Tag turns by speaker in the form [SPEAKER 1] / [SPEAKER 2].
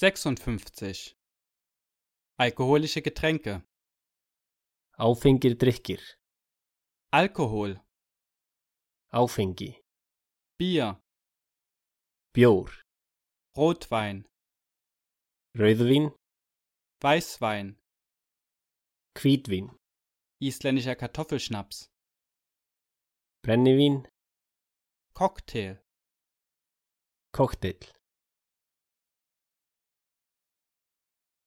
[SPEAKER 1] 56. Alkoholische Getränke.
[SPEAKER 2] Áfengir drykkir.
[SPEAKER 1] Alkohol,
[SPEAKER 2] Áfengi.
[SPEAKER 1] Bier,
[SPEAKER 2] Bjór.
[SPEAKER 1] Rotwein,
[SPEAKER 2] Rauðvín.
[SPEAKER 1] Weißwein,
[SPEAKER 2] Hvítvín.
[SPEAKER 1] isländischer Kartoffelschnaps,
[SPEAKER 2] Brennivín.
[SPEAKER 1] Cocktail,
[SPEAKER 2] Kokteil.